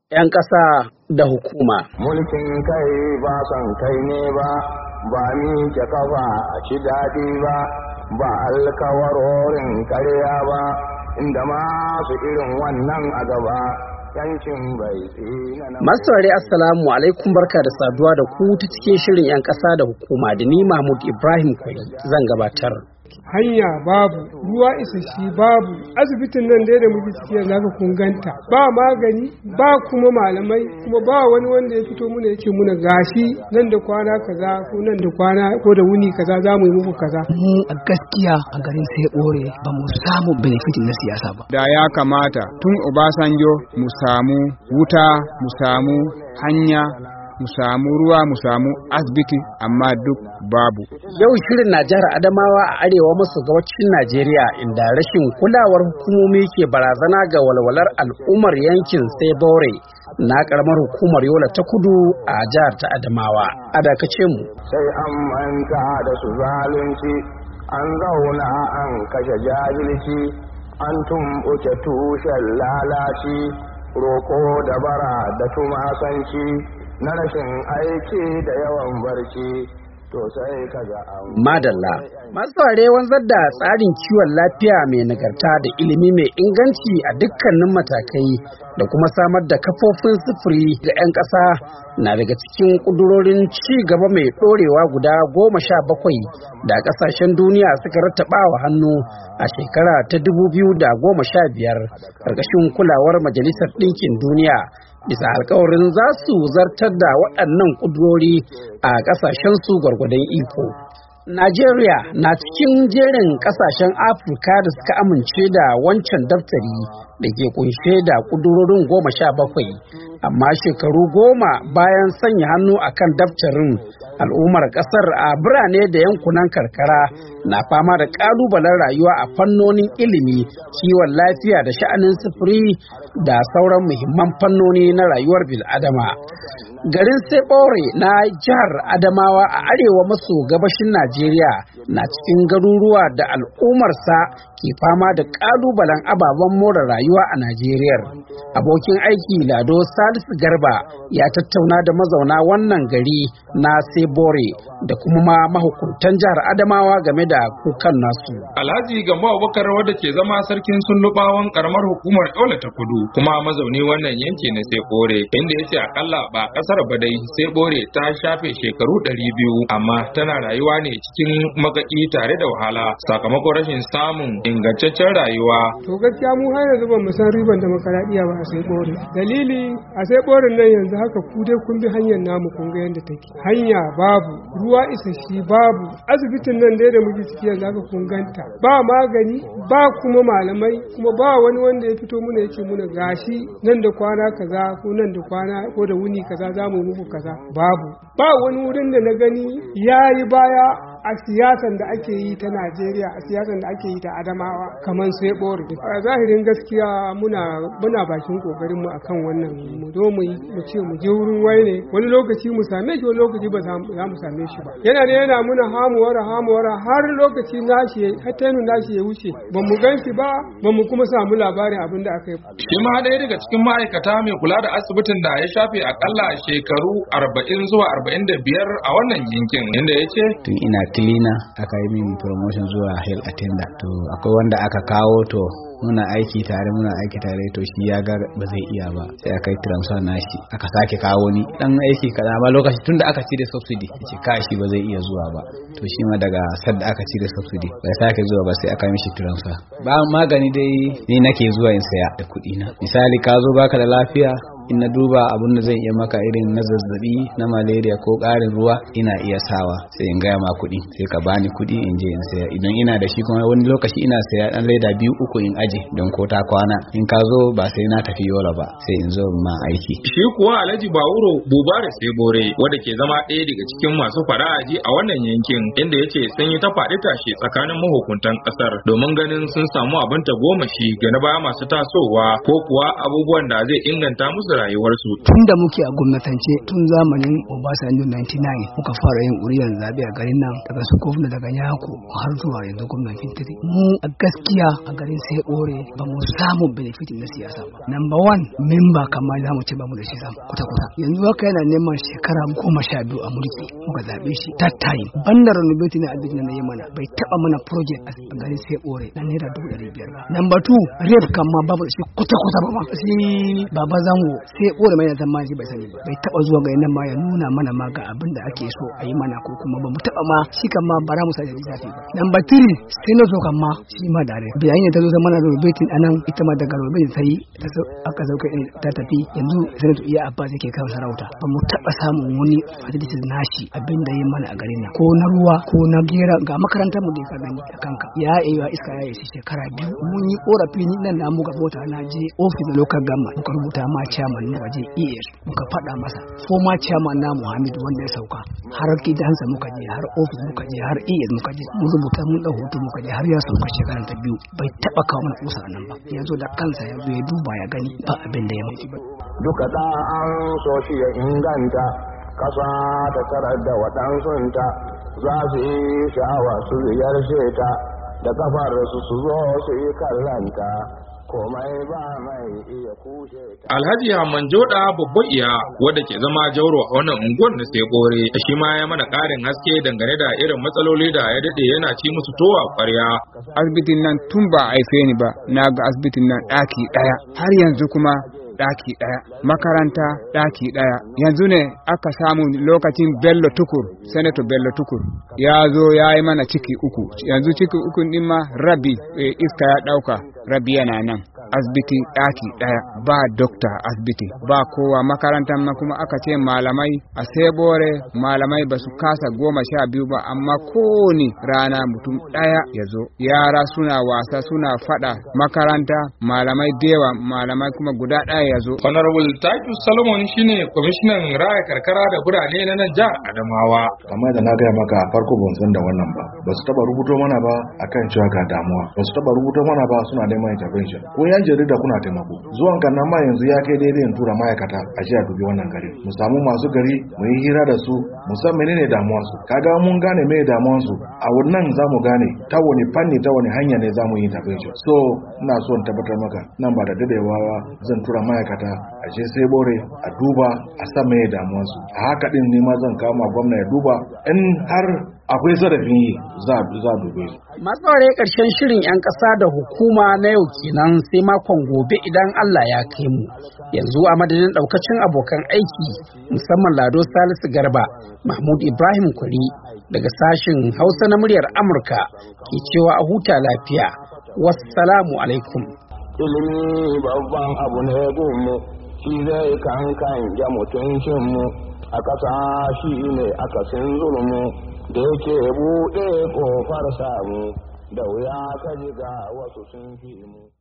'yan ƙasa da hukuma. Mulkin kai ba son kai ne ba, ba miƙe kafa a ci daɗi ba, ba alkawarorin karya ba, inda masu irin wannan a gaba. Masu saurari assalamu alaikum, barka da saduwa da ku ta cikin shirin 'yan ƙasa da hukuma da ni Mahmud Ibrahim Kwari zan gabatar. Hanya babu, ruwa isasshe babu, asibitin nan dai da muke ciki yanzu haka kun ganta, ba magani, ba kuma malamai, kuma ba wani wanda ya fito muna yake muna gashi nan da kwana kaza ko nan da kwana ko da wuni kaza za mu yi muku kaza. Mu a gaskiya a garin sai ɓore ba mu samu benefitin na siyasa ba. Da ya kamata tun Obasanjo mu samu wuta, mu samu hanya, mu samu ruwa, mu samu asibiti, amma duk babu. Yau shirin na jihar Adamawa a arewa maso gabacin Najeriya, inda rashin kulawar hukumomi ke barazana ga walwalar al'ummar yankin Sebore na karamar hukumar Yola ta Kudu a jihar ta Adamawa. A dakace mu. Sai an manta da su zalunci, an zauna an kashe jahilci, an tumɓuke tushen lalaci, roƙo da bara da tumasanci, na rashin aiki da yawan barci, to sai ka ga madalla. Masu ware wanzar da tsarin kiwon lafiya mai nagarta da ilimi mai inganci a dukkanin matakai da kuma samar da kafofin sufuri ga 'yan ƙasa na daga cikin ƙudurorin ci gaba mai ɗorewa guda 17 da ƙasashen duniya suka rattaba wa hannu a shekara ta 2015 ƙarƙashin kulawar Majalisar Ɗinkin Duniya, bisa alkawarin za su zartar da waɗannan ƙudurori a ƙasashensu gwargwadon iko. Najeriya na cikin jerin ƙasashen Afirka da suka amince da wancan daftari da ke kunshe da ƙudurorin 17, amma shekaru 10 bayan sanya hannu a kan daftarin, al'ummar ƙasar a birane da yankunan karkara na fama da ƙalubalen rayuwa a fannonin ilimi, kiwon lafiya da sha'anin sufuri da sauran muhimman fannoni na rayuwar bil'adama. Garin Sebore na jihar Adamawa a arewa maso gabashin Najeriya na cikin garuruwa da al'ummarsa ke fama da ƙalubalen ababen more rayuwa a Najeriya. Abokin aiki Lado Salisu Garba ya tattauna da mazauna wannan gari na Sebore da kuma mahukuntan jihar Adamawa game da kukan nasu. Alhaji Gambo Abubakar, wanda ke zama sarkin Sunnubawan karamar hukumar Yola ta Kudu kuma mazauni wannan yanki na Sebore, inda yace akalla ba kasar ba dai Sebore ta shafe shekaru 200 amma tana rayuwa ne cikin magaki tare da wahala sakamakon rashin samun ingantaccen rayuwa. To gaskiya mu har yanzu ban mu san riban demokaradiyya ba a Sebore. Dalili a Sebore nan yanzu haka ku dai kun bi hanyar namu kun ga yadda take. Hanya babu, ruwa isasshe babu, asibitin nan dai da muke ciki yanzu haka kun ganta, ba magani, ba kuma malamai, kuma ba wani wanda ya fito muna yake muna gashi nan da kwana kaza ko nan da kwana ko da wuni kaza za mu muku kaza, babu. Ba wani wurin da na gani yayi baya a siyasan da ake yi ta Najeriya, a siyasan da ake yi ta Adamawa kamar Sebore. A zahirin gaskiya muna bakin kokarin mu akan wannan, mu zo mu ce mu je wurin ne, wani lokaci mu same shi, wani lokaci ba za mu same shi ba. Yana muna hamuwara har lokaci nashi ya wuce, ba mu gan shi ba mu kuma samu labarin abin da aka yi. Shi ma ɗaya daga cikin ma'aikata mai kula da asibitin da ya shafe akalla shekaru 40 zuwa 45 a wannan yankin, inda ya ce tun ina cleaner aka yi min promotion zuwa health attendant, to akwai wanda aka kawo, to muna aiki tare to shi ya ga ba zai iya ba, sai aka yi transfer nashi aka sake kawo ni dan aiki kaza, ba lokaci tunda aka cire subsidy yace kashi ba zai iya zuwa ba, to shi ma daga sadda aka cire subsidy bai sake zuwa ba, sai aka mishi transfer. Ba magani dai ni nake zuwa in saya da kuɗi na. Misali ka zo baka da lafiya, in na duba abun da zan iya maka irin na zazzabi na malaria ko ƙarin ruwa, ina iya sawa sai in gaya ma kuɗi, sai ka bani kuɗi in je in saya. Idan ina da shi kuma wani lokaci ina saya dan leda 2-3 in aje don ko ta kwana, in ka zo ba sai na tafi Yola ba, sai in zo ma aiki. Shi kuwa Alhaji Bawuro Bubare Sebore, wanda ke zama ɗaya daga cikin masu fara'aji a wannan yankin, inda yace sun yi ta faɗi tashi tsakanin mahukuntan ƙasar domin ganin sun samu abin tagomashi ga na baya masu tasowa ko kuwa abubuwan da zai inganta musu rayuwarsu. Tun da muke a gwamnatance tun zamanin Obasanjo 99 muka fara yin ƙuri'ar zaɓe a garin nan daga su gwamna daga Nyako har zuwa yanzu gwamnan Fintiri. Mu a gaskiya a garin sai ɓore ba mu samu benefit na siyasa ba. Number one, memba kamar za mu ce ba mu da shi sam kwata-kwata. Yanzu haka yana neman shekara 12 a mulki muka zaɓe shi that time. Banda renovation na abin na yi mana bai taɓa mana project a garin sai ɓore na naira 500 ba. Number two, rep kama babu da shi kwata-kwata ba ma. Shi baba zango sai ɓore mai zama shi bai sani ba. Bai taɓa zuwa ga nan ma ya nuna mana ma ga abin da ake so a yi mana ko kuma ba mu taɓa ma shi kan ma bara mu sa da lissafi ba. Number three, sai na zo kan ma shi ma dare. Bayan ta zo zama na renovation anan ita ma daga renovation sai aka sauka ta tafi yanzu sanatu iya abba ke kawo sarauta. Ba mu taɓa samun wani facilities nashi abin da ya mana a garin nan ko na ruwa ko na gera ga makarantar mu da ka gani da kanka ya aiwa iska ya yi shekara 2 mun yi korafi ni nan na muka mota na je office local government muka rubuta ma chairman muka je ES muka faɗa masa former chairman na Muhammad wanda ya sauka har gidansa muka je har office muka je har ES muka je mun rubuta mun da hoto muka je har ya sauka shekara ta 2 bai taɓa kawo mana kusa nan ba yanzu da kansa yanzu ya duba ya gani ba abin da ya mutu ba duka da an so shi ya inganta kasa ta tarar da waɗansunta za su yi sha'awa su ziyarce ta da kafar su zo su yi kallanta komai ba mai iya kushe ta. Alhaji Hamman Joda babba iya wanda ke zama jauro a wannan unguwar da sai bore shi ma ya mana ƙarin haske dangane da irin matsaloli da ya dade yana ci musu towa ƙwarya. Asibitin nan tun ba a haife ni ba na ga asibitin nan ɗaki ɗaya har yanzu kuma ɗaki ɗaya, makaranta ɗaki ɗaya. Yanzu ne aka samu lokacin Bello Tukur, Senator Bello Tukur, ya zo ya yi mana ciki 3. Yanzu ciki 3 ɗin ma rabi iska ya ɗauka, rabi yana nan. Asibiti ɗaki ɗaya, ba dokta asibiti, ba kowa. Makarantar ma kuma aka ce malamai a sebore malamai ba su kasa 12 ba, amma kowane rana mutum ɗaya ya zo. Yara suna wasa suna faɗa, makaranta malamai dewa, malamai kuma guda ɗaya ya zo. Honorable Titus Solomon shine kwamishinan raya karkara da birane na nan jihar Adamawa. Kamar da na gaya maka a farko ban san da wannan ba. Ba su taba rubuto mana ba akan cewa ga damuwa. Ba su taba rubuto mana ba suna neman intervention. Ko yan jarida kuna taimako. Zuwan kan nan ma yanzu ya kai daidai in tura ma'aikata a jiya dubi wannan gari. Mu samu masu gari mu yi hira da su mu san menene damuwar su. Kaga mun gane me damuwar su a wannan zamu gane ta wani fanni ta wani hanya ne zamu yi intervention. So ina so in tabbatar maka nan ba da dadewa zan tura ma'aikata a je sai bore a duba a san me damuwarsu a haka din ne ma zan kama gwamna ya duba in har akwai zarafin yi za dube su. Matsaware ƙarshen shirin 'yan ƙasa da hukuma na yau kenan sai makon gobe idan Allah ya kai mu. Yanzu a madadin ɗaukacin abokan aiki musamman Lado Salisu Garba, Mahmud Ibrahim Kwari daga sashin Hausa na muryar Amurka ke cewa a huta lafiya. Wassalamu alaikum. Ilimi babban abu ne gunmu shi zai kankan ya mutuncinmu a ƙasa shi ne akasin zulmu da yake buɗe ƙofar samu da wuya ka ji ga wasu sun fi mu.